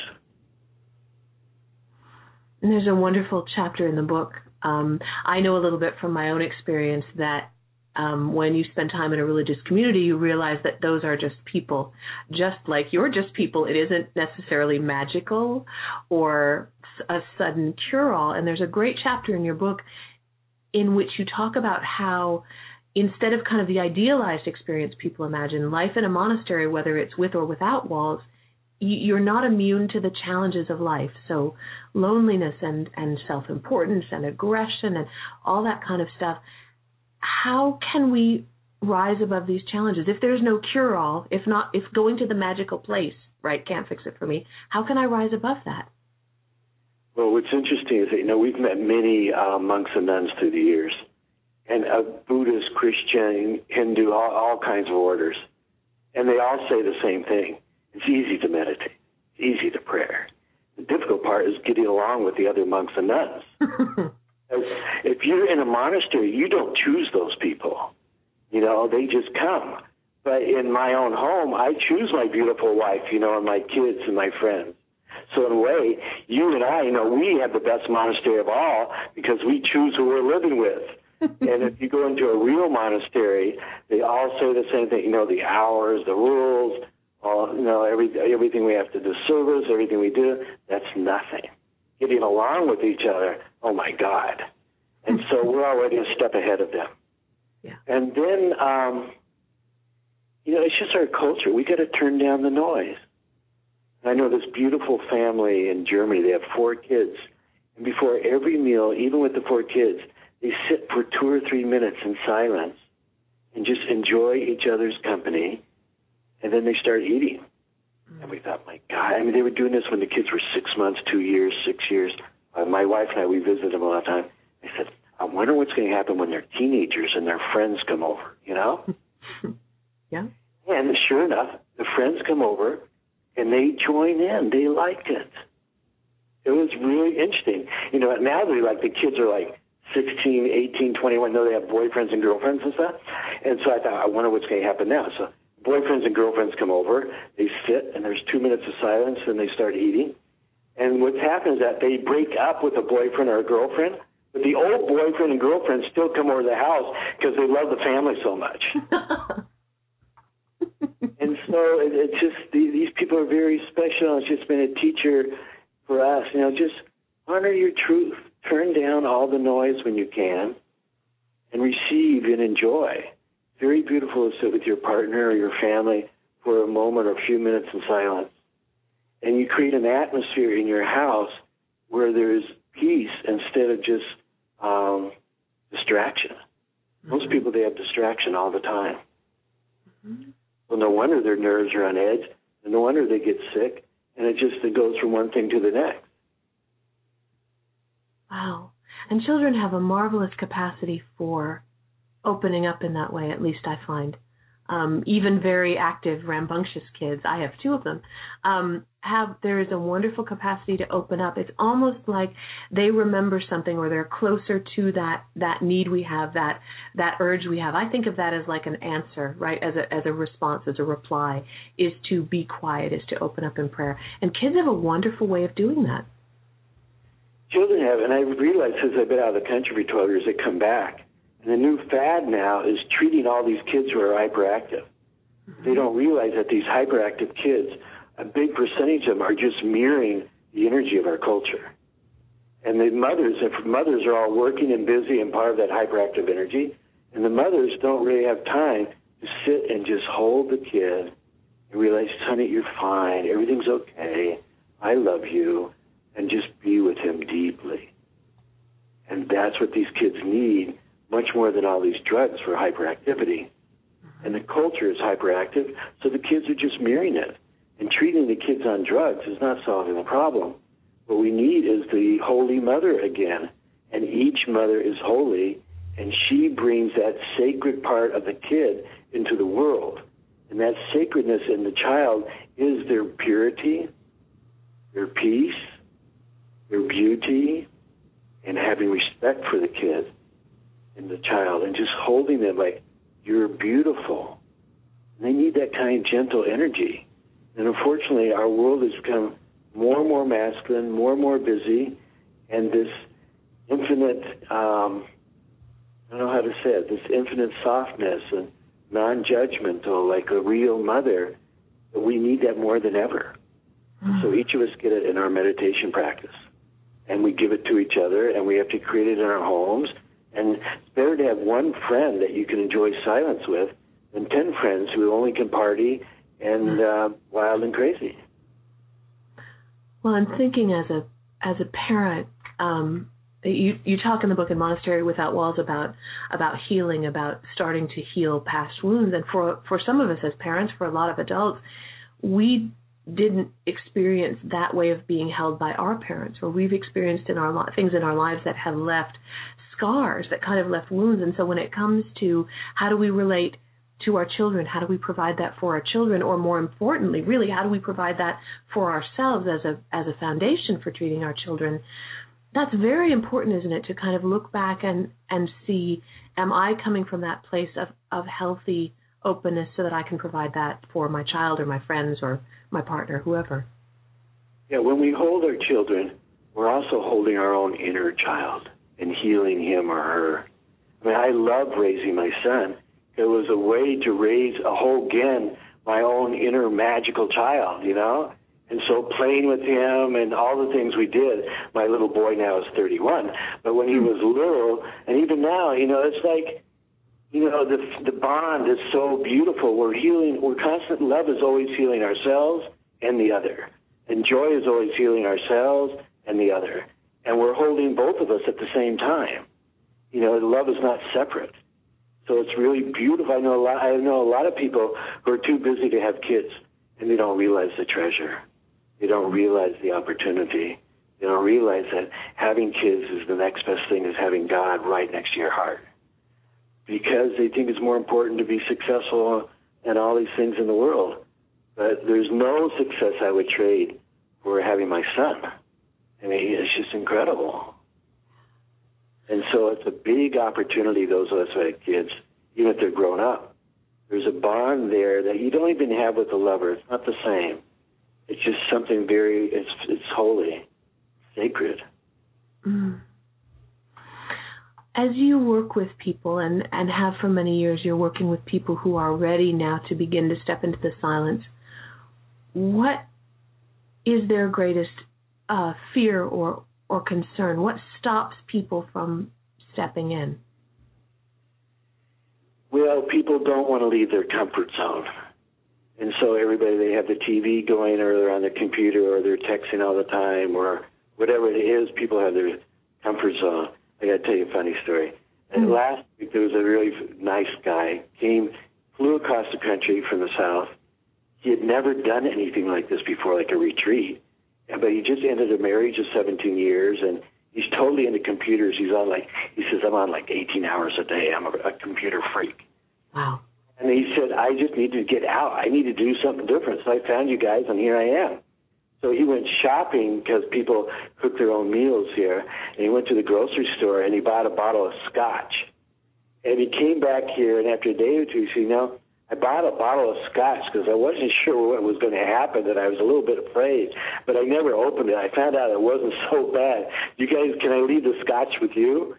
And there's a wonderful chapter in the book. Um, I know a little bit from my own experience that Um, when you spend time in a religious community, you realize that those are just people. Just like you're just people, it isn't necessarily magical or a sudden cure-all. And there's a great chapter in your book in which you talk about how instead of kind of the idealized experience people imagine, life in a monastery, whether it's with or without walls, you're not immune to the challenges of life. So loneliness and, and self-importance and aggression and all that kind of stuff. How can we rise above these challenges? If there's no cure-all, if not, if going to the magical place, right, can't fix it for me, how can I rise above that? Well, what's interesting is that, you know, we've met many uh, monks and nuns through the years, and uh, Buddhist, Christian, Hindu, all, all kinds of orders, and they all say the same thing. It's easy to meditate. It's easy to pray. The difficult part is getting along with the other monks and nuns. If you're in a monastery, you don't choose those people. You know, they just come. But in my own home, I choose my beautiful wife, you know, and my kids and my friends. So in a way, you and I, you know, we have the best monastery of all because we choose who we're living with. And if you go into a real monastery, they all say the same thing, you know, the hours, the rules, all, you know, every, everything we have to do, service, everything we do, that's nothing. Getting along with each other, oh my God. And so we're already a step ahead of them. Yeah. And then, um, you know, it's just our culture. We got to turn down the noise. I know this beautiful family in Germany. They have four kids. And before every meal, even with the four kids, they sit for two or three minutes in silence and just enjoy each other's company. And then they start eating. And we thought, my God, I mean, they were doing this when the kids were six months, two years, six years. Uh, my wife and I, we visited them a lot of time. I said, I wonder what's going to happen when they're teenagers and their friends come over, you know? Yeah. And sure enough, the friends come over, and they join in. They liked it. It was really interesting. You know, now they like, the kids are like sixteen, eighteen, twenty-one. No, they have boyfriends and girlfriends and stuff. And so I thought, I wonder what's going to happen now. So boyfriends and girlfriends come over, they sit, and there's two minutes of silence, and they start eating. And what's happened is that they break up with a boyfriend or a girlfriend, but the old boyfriend and girlfriend still come over to the house because they love the family so much. And so it, it's just, these people are very special. It's just been a teacher for us. You know, just honor your truth. Turn down all the noise when you can and receive and enjoy. Very beautiful to sit with your partner or your family for a moment or a few minutes in silence. And you create an atmosphere in your house where there's peace instead of just um, distraction. Mm-hmm. Most people, they have distraction all the time. Mm-hmm. Well, no wonder their nerves are on edge, and no wonder they get sick, and it just it goes from one thing to the next. Wow. And children have a marvelous capacity for opening up in that way, at least I find. um, even very active, rambunctious kids, I have two of them, um, have, there is a wonderful capacity to open up. It's almost like they remember something, or they're closer to that, that need we have, that, that urge we have. I think of that as like an answer, right, as a, as a response, as a reply, is to be quiet, is to open up in prayer. And kids have a wonderful way of doing that. Children have, and I've realized since I've been out of the country for twelve years, they come back. And the new fad now is treating all these kids who are hyperactive. Mm-hmm. They don't realize that these hyperactive kids, a big percentage of them are just mirroring the energy of our culture. And the mothers, if mothers are all working and busy and part of that hyperactive energy, and the mothers don't really have time to sit and just hold the kid and realize, honey, you're fine, everything's okay, I love you, and just be with him deeply. And that's what these kids need, much more than all these drugs for hyperactivity. Mm-hmm. And the culture is hyperactive, so the kids are just mirroring it. And treating the kids on drugs is not solving the problem. What we need is the Holy Mother again. And each mother is holy, and she brings that sacred part of the kid into the world. And that sacredness in the child is their purity, their peace, their beauty, and having respect for the kid and the child, and just holding them like, you're beautiful. And they need that kind of gentle energy. And unfortunately, our world has become more and more masculine, more and more busy, and this infinite, um, I don't know how to say it, this infinite softness and non-judgmental, like a real mother, we need that more than ever. Mm-hmm. So each of us get it in our meditation practice. And we give it to each other, and we have to create it in our homes. And it's better to have one friend that you can enjoy silence with than ten friends who only can party and uh, wild and crazy. Well, I'm thinking as a as a parent, um, you you talk in the book in Monastery Without Walls about about healing, about starting to heal past wounds, and for for some of us as parents, for a lot of adults, we didn't experience that way of being held by our parents, or we've experienced in our things in our lives that have left scars, that kind of left wounds. And so when it comes to how do we relate to our children, how do we provide that for our children, or more importantly, really, how do we provide that for ourselves as a as a foundation for treating our children? That's very important, isn't it, to kind of look back and, and see, am I coming from that place of, of healthy openness so that I can provide that for my child or my friends or my partner, whoever? Yeah, when we hold our children, we're also holding our own inner child and healing him or her. I mean, I love raising my son. It was a way to raise a whole again my own inner magical child, you know? And so playing with him and all the things we did, my little boy now is thirty-one, but when he was little, and even now, you know, it's like, you know, the the bond is so beautiful. We're healing, we're constant, love is always healing ourselves and the other. And joy is always healing ourselves and the other. And we're holding both of us at the same time. You know, love is not separate. So it's really beautiful. I know a lot, I know a lot of people who are too busy to have kids, and they don't realize the treasure. They don't realize the opportunity. They don't realize that having kids is the next best thing, is having God right next to your heart. Because they think it's more important to be successful in all these things in the world. But there's no success I would trade for having my son. I mean, it's just incredible. And so it's a big opportunity, those of us who have kids, even if they're grown up. There's a bond there that you don't even have with a lover. It's not the same. It's just something very, it's it's holy, sacred. Mm. As you work with people, and, and have for many years, you're working with people who are ready now to begin to step into the silence, what is their greatest uh, fear or, or concern? What stops people from stepping in? Well, people don't want to leave their comfort zone. And so everybody, they have the T V going, or they're on their computer, or they're texting all the time, or whatever it is, people have their comfort zone. I got to tell you a funny story. Mm-hmm. And last week, there was a really nice guy, came, flew across the country from the south. He had never done anything like this before, like a retreat. But he just ended a marriage of seventeen years, and he's totally into computers. He's on like, he says, I'm on like eighteen hours a day. I'm a, a computer freak. Wow. And And he said, I just need to get out. I need to do something different. So I found you guys, and here I am. So he went shopping because people cook their own meals here. And he went to the grocery store, and he bought a bottle of scotch. And he came back here, and after a day or two, he said, you know, I bought a bottle of scotch because I wasn't sure what was going to happen, that I was a little bit afraid. But I never opened it. I found out it wasn't so bad. You guys, can I leave the scotch with you?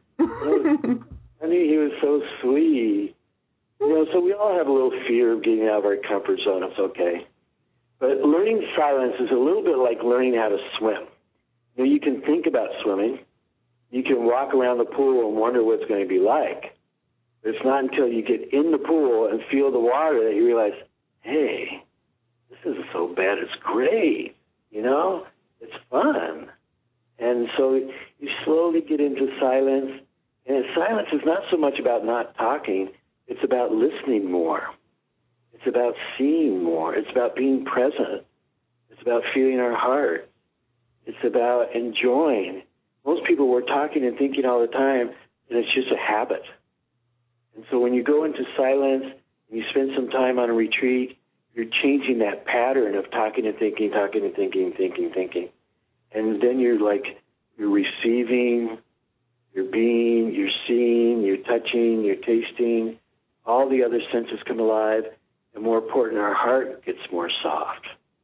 I mean, he was so sweet. You know, so we all have a little fear of getting out of our comfort zone. It's okay. But learning silence is a little bit like learning how to swim. You know, you can think about swimming. You can walk around the pool and wonder what it's going to be like. But it's not until you get in the pool and feel the water that you realize, hey, this isn't so bad. It's great. You know, it's fun. And so you slowly get into silence. And silence is not so much about not talking. It's about listening more. It's about seeing more. It's about being present. It's about feeling our heart. It's about enjoying. Most people were talking and thinking all the time, and it's just a habit. And so when you go into silence and you spend some time on a retreat, you're changing that pattern of talking and thinking, talking and thinking, thinking, thinking. And then you're like, you're receiving, you're being, you're seeing, you're touching, you're tasting. All the other senses come alive. And more important, our heart gets more soft.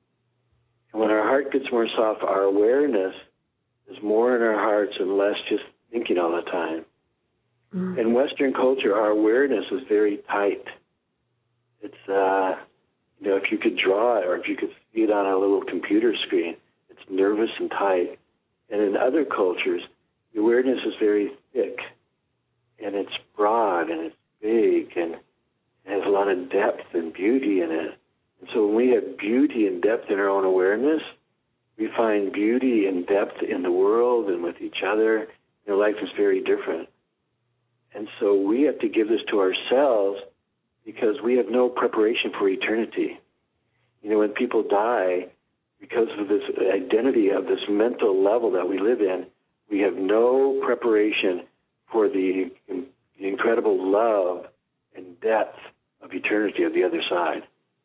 And when our heart gets more soft, our awareness is more in our hearts and less just thinking all the time. Mm. In Western culture, our awareness is very tight. It's, uh, you know, if you could draw it or if you could see it on a little computer screen, it's nervous and tight. And in other cultures, the awareness is very thick, and it's broad, and it's big, and it has a lot of depth and beauty in it. And so when we have beauty and depth in our own awareness, we find beauty and depth in the world and with each other. You know, life is very different. And so we have to give this to ourselves because we have no preparation for eternity. You know, when people die, because of this identity of this mental level that we live in, we have no preparation for the, the incredible love and depth of eternity of the other side.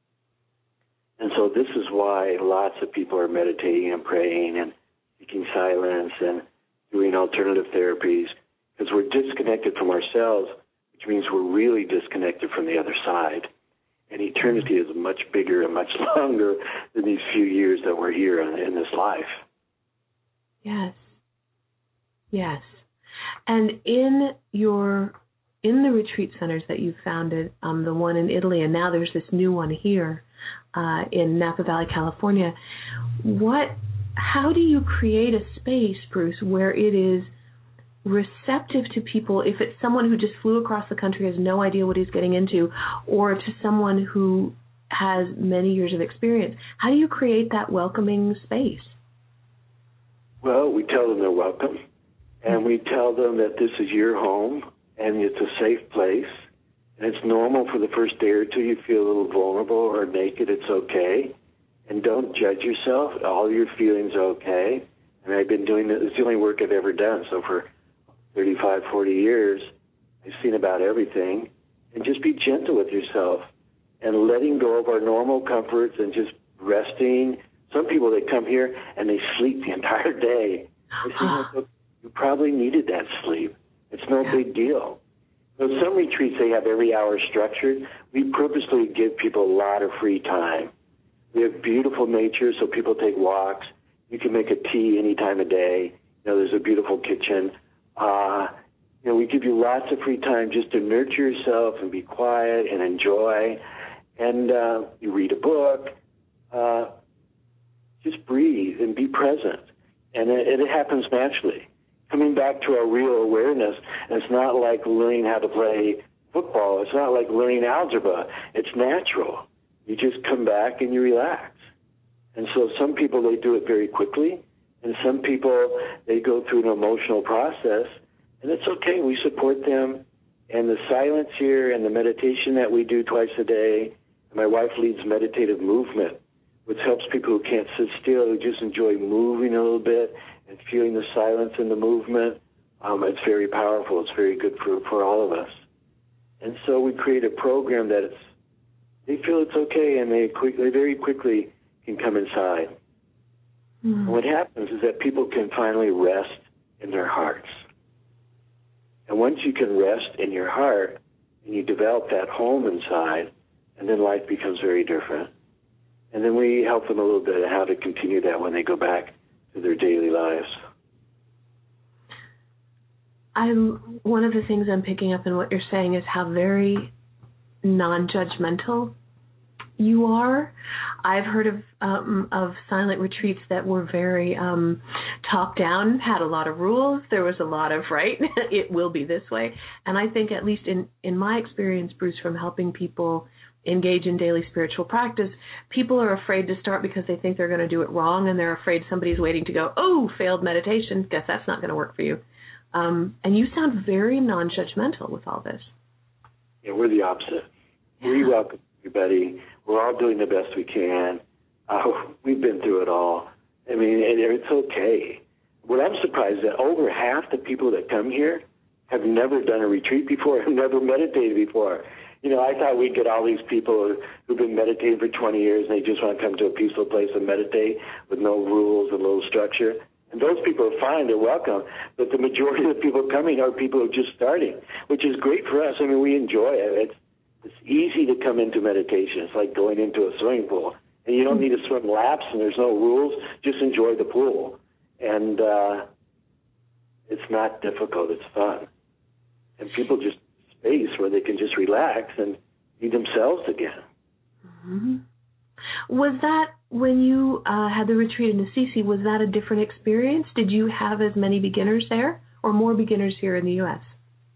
And so this is why lots of people are meditating and praying and seeking silence and doing alternative therapies, because we're disconnected from ourselves, which means we're really disconnected from the other side. And eternity is much bigger and much longer than these few years that we're here in, in this life. Yes. Yes. And in your in the retreat centers that you've founded, um, the one in Italy, and now there's this new one here uh, in Napa Valley, California, what, how do you create a space, Bruce, where it is receptive to people, if it's someone who just flew across the country, has no idea what he's getting into, or to someone who has many years of experience? How do you create that welcoming space? Well, we tell them they're welcome, and we tell them that this is your home, and it's a safe place, and it's normal for the first day or two you feel a little vulnerable or naked. It's okay, and don't judge yourself. All your feelings are okay. And I've been doing this. It's the only work I've ever done. So for thirty-five, forty years, I've seen about everything. And just be gentle with yourself and letting go of our normal comforts and just resting. Some people, they come here and they sleep the entire day. I say, look, you probably needed that sleep. It's no big deal. So some retreats, they have every hour structured. We purposely give people a lot of free time. We have beautiful nature, so people take walks. You can make a tea any time of day. You know, there's a beautiful kitchen. Uh, you know, we give you lots of free time just to nurture yourself and be quiet and enjoy. And uh, you read a book. Uh, just breathe and be present. And it, it happens naturally. Coming back to our real awareness, and it's not like learning how to play football. It's not like learning algebra. It's natural. You just come back and you relax. And so some people, they do it very quickly, and some people, they go through an emotional process, and it's okay. We support them. And the silence here and the meditation that we do twice a day, and my wife leads meditative movement, which helps people who can't sit still, who just enjoy moving a little bit and feeling the silence in the movement. Um, it's very powerful. It's very good for, for all of us. And so we create a program that it's they feel it's okay, and they quick, they very quickly can come inside. Mm. And what happens is that people can finally rest in their hearts. And once you can rest in your heart, and you develop that home inside, and then life becomes very different. And then we help them a little bit on how to continue that when they go back to their daily lives. I'm, one of the things I'm picking up in what you're saying is how very non-judgmental you are. I've heard of um, of silent retreats that were very um, top-down, had a lot of rules. There was a lot of, right, it will be this way. And I think, at least in, in my experience, Bruce, from helping people engage in daily spiritual practice, people are afraid to start because they think they're going to do it wrong, and they're afraid somebody's waiting to go, oh, failed meditation, guess that's not going to work for you. Um, and you sound very non-judgmental with all this. Yeah, we're the opposite. Yeah. We welcome everybody. We're all doing the best we can. Uh, we've been through it all. I mean, and it's okay. What I'm surprised is that over half the people that come here have never done a retreat before, have never meditated before. You know, I thought we'd get all these people who've been meditating for twenty years and they just want to come to a peaceful place and meditate with no rules and little structure. And those people are fine, they're welcome. But the majority of the people coming are people who are just starting, which is great for us. I mean, we enjoy it. It's, it's easy to come into meditation. It's like going into a swimming pool. And you don't need to swim laps and there's no rules. Just enjoy the pool. And uh, it's not difficult. It's fun. And people just space where they can just relax and be themselves again. Mm-hmm. Was that, when you uh, had the retreat in Assisi, was that a different experience? Did you have as many beginners there or more beginners here in the U S?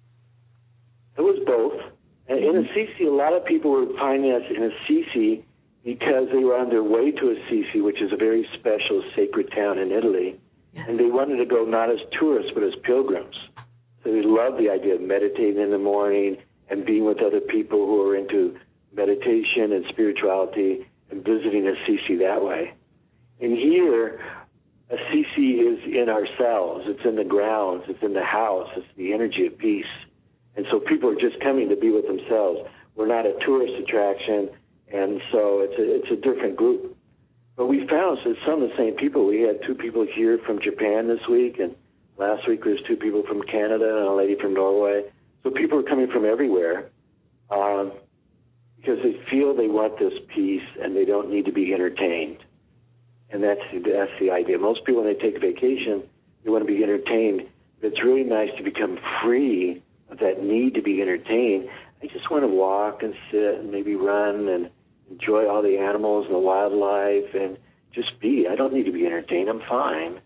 It was both. And in Assisi, a lot of people were finding us in Assisi because they were on their way to Assisi, which is a very special sacred town in Italy. Yeah. And they wanted to go not as tourists, but as pilgrims. So they loved the idea of meditating in the morning and being with other people who are into meditation and spirituality and visiting Assisi that way. And here, Assisi is in ourselves. It's in the grounds. It's in the house. It's the energy of peace. And so people are just coming to be with themselves. We're not a tourist attraction, and so it's a, it's a different group. But we found it's some of the same people. We had two people here from Japan this week, and last week there was two people from Canada and a lady from Norway. So people are coming from everywhere. Um, because they feel they want this peace and they don't need to be entertained. And that's, that's the idea. Most people, when they take a vacation, they want to be entertained. But it's really nice to become free of that need to be entertained. I just want to walk and sit and maybe run and enjoy all the animals and the wildlife and just be. I don't need to be entertained. I'm fine.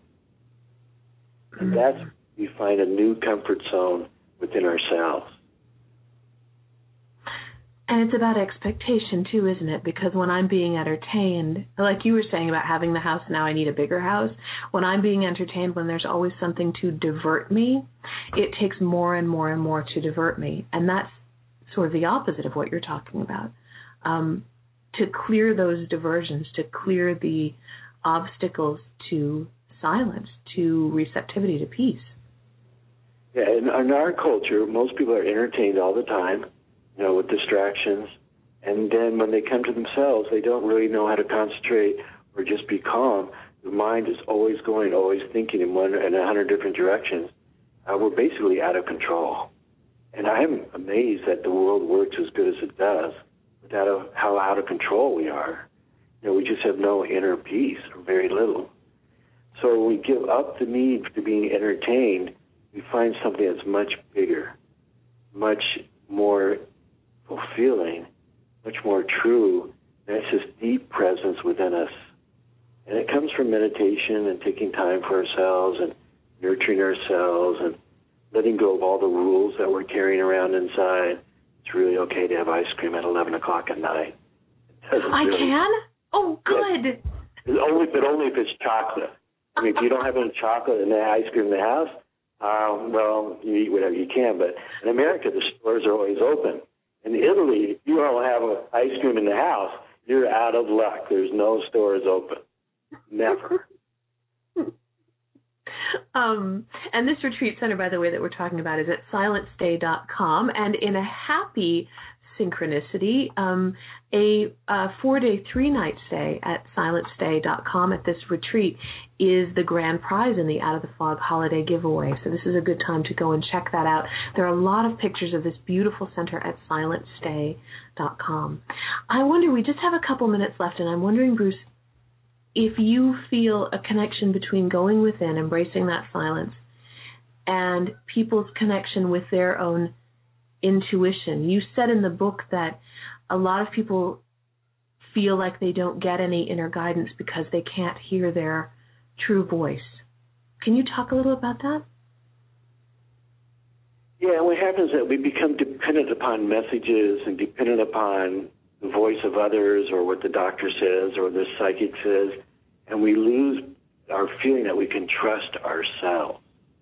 And that's, we find a new comfort zone within ourselves. And it's about expectation, too, isn't it? Because when I'm being entertained, like you were saying about having the house, now I need a bigger house. When I'm being entertained, when there's always something to divert me, it takes more and more and more to divert me. And that's sort of the opposite of what you're talking about. Um, to clear those diversions, to clear the obstacles to silence, to receptivity, to peace. Yeah, in, in our culture, most people are entertained all the time, you know, with distractions. And then when they come to themselves, they don't really know how to concentrate or just be calm. The mind is always going, always thinking in one in a hundred different directions. Uh, we're basically out of control. And I'm amazed that the world works as good as it does without how out of control we are. You know, we just have no inner peace, or very little. So we give up the need to being entertained. We find something that's much bigger, much more fulfilling, much more true. That's this deep presence within us. And it comes from meditation and taking time for ourselves and nurturing ourselves and letting go of all the rules that we're carrying around inside. It's really okay to have ice cream at eleven o'clock at night. I really, can? Oh, good. It's only, but only if it's chocolate. I mean, if you don't have any chocolate and ice cream in the house, um, well, you eat whatever you can. But in America, the stores are always open. In Italy, if you don't have a ice cream in the house, you're out of luck. There's no stores open. Never. um, and this retreat center, by the way, that we're talking about is at silent stay dot com. And in a happy synchronicity, um, a, a four-day, three-night stay at silent stay dot com at this retreat is the grand prize in the Out of the Fog holiday giveaway. So this is a good time to go and check that out. There are a lot of pictures of this beautiful center at silent stay dot com. I wonder, we just have a couple minutes left, and I'm wondering, Bruce, if you feel a connection between going within, embracing that silence, and people's connection with their own intuition. You said in the book that a lot of people feel like they don't get any inner guidance because they can't hear their true voice. Can you talk a little about that? Yeah, what happens is that we become dependent upon messages and dependent upon the voice of others or what the doctor says or the psychic says, and we lose our feeling that we can trust ourselves.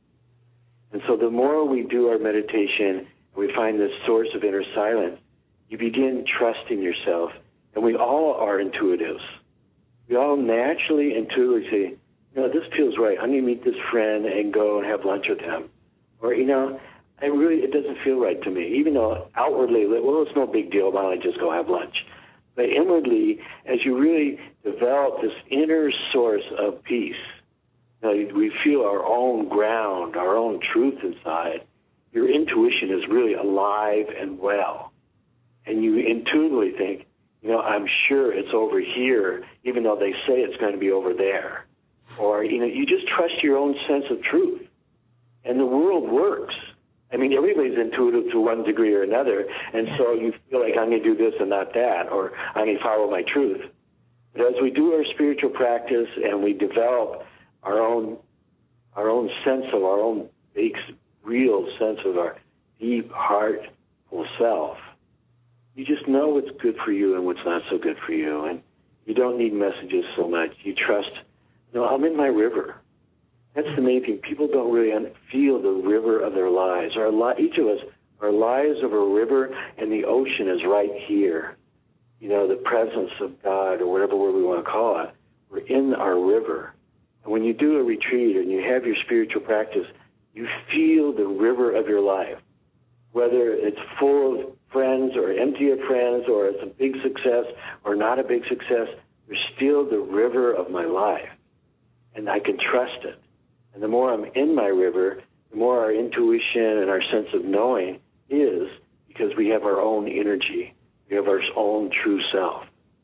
And so the more we do our meditation, we find this source of inner silence, you begin trusting yourself. And we all are intuitives. We all naturally, intuitively say, you know, this feels right. I'm going to meet this friend and go and have lunch with him. Or, you know, I really, it doesn't feel right to me. Even though outwardly, well, it's no big deal. Why don't I just go have lunch? But inwardly, as you really develop this inner source of peace, you know, we feel our own ground, our own truth inside. Your intuition is really alive and well. And you intuitively think, you know, I'm sure it's over here, even though they say it's going to be over there. Or, you know, you just trust your own sense of truth. And the world works. I mean, everybody's intuitive to one degree or another, and so you feel like I'm going to do this and not that, or I'm going to follow my truth. But as we do our spiritual practice and we develop our own our own sense of our own big, real sense of our deep, heartful self, you just know what's good for you and what's not so good for you, and you don't need messages so much. You trust, you know, I'm in my river. That's the main thing. People don't really feel the river of their lives. Our li- each of us, our lives of a river, and the ocean is right here. You know, the presence of God, or whatever word we want to call it. We're in our river. And when you do a retreat and you have your spiritual practice, you feel the river of your life. Whether it's full of friends or empty of friends, or it's a big success or not a big success, there's still the river of my life. And I can trust it. And the more I'm in my river, the more our intuition and our sense of knowing is, because we have our own energy. We have our own true self.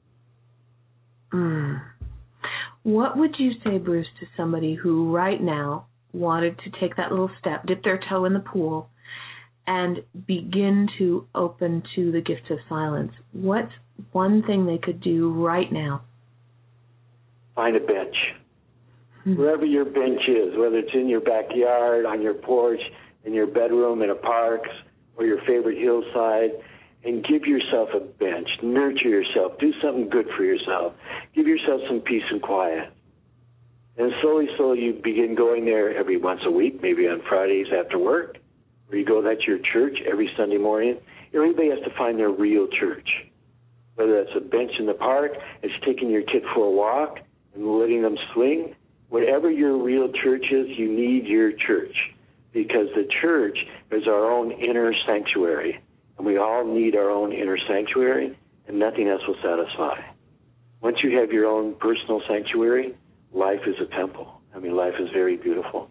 Mm. What would you say, Bruce, to somebody who right now wanted to take that little step, dip their toe in the pool, and begin to open to the gift of silence? What's one thing they could do right now? Find a bench. Wherever your bench is, whether it's in your backyard, on your porch, in your bedroom, in a park, or your favorite hillside, and give yourself a bench. Nurture yourself. Do something good for yourself. Give yourself some peace and quiet. And slowly, slowly, you begin going there every once a week, maybe on Fridays after work, or you go, that's your church every Sunday morning. Everybody has to find their real church. Whether it's a bench in the park, it's taking your kid for a walk and letting them swing. Whatever your real church is, you need your church, because the church is our own inner sanctuary, and we all need our own inner sanctuary, and nothing else will satisfy. Once you have your own personal sanctuary, life is a temple. I mean, life is very beautiful.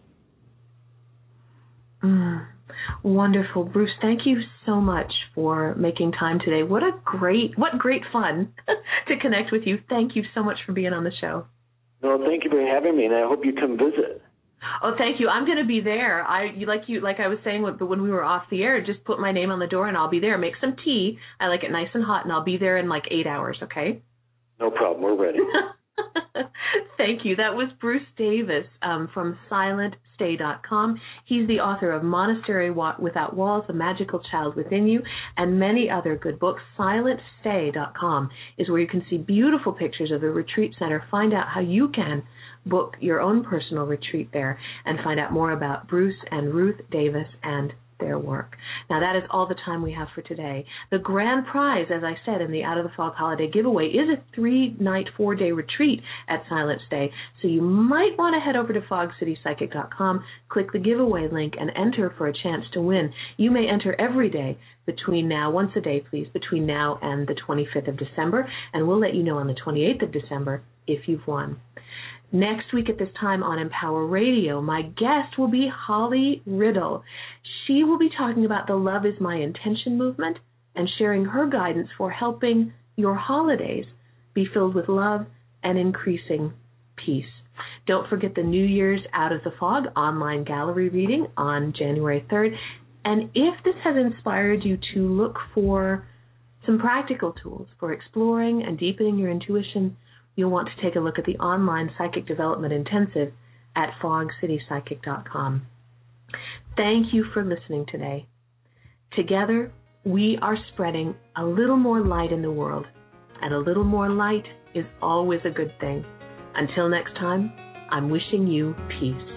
Mm, wonderful. Bruce, thank you so much for making time today. What a great, what great fun to connect with you. Thank you so much for being on the show. No, thank you for having me, and I hope you come visit. Oh, thank you. I'm going to be there. I you like you like I was saying when we were off the air, just put my name on the door and I'll be there. Make some tea. I like it nice and hot, and I'll be there in like eight hours, okay? No problem. We're ready. Thank you. That was Bruce Davis um, from silent stay dot com. He's the author of Monastery Without Walls, The Magical Child Within You, and many other good books. silent stay dot com is where you can see beautiful pictures of the retreat center, find out how you can book your own personal retreat there, and find out more about Bruce and Ruth Davis and their work. Now, that is all the time we have for today. The grand prize, as I said, in the Out of the Fog holiday giveaway is a three-night, four-day retreat at Silence Day. So you might want to head over to fog city psychic dot com, click the giveaway link, and enter for a chance to win. You may enter every day between now, once a day, please, between now and the twenty-fifth of December, and we'll let you know on the twenty-eighth of December if you've won. Next week at this time on Empower Radio, my guest will be Holly Riddle. She will be talking about the Love is My Intention movement and sharing her guidance for helping your holidays be filled with love and increasing peace. Don't forget the New Year's Out of the Fog online gallery reading on January third. And if this has inspired you to look for some practical tools for exploring and deepening your intuition, you'll want to take a look at the online Psychic Development Intensive at fog city psychic dot com. Thank you for listening today. Together, we are spreading a little more light in the world, and a little more light is always a good thing. Until next time, I'm wishing you peace.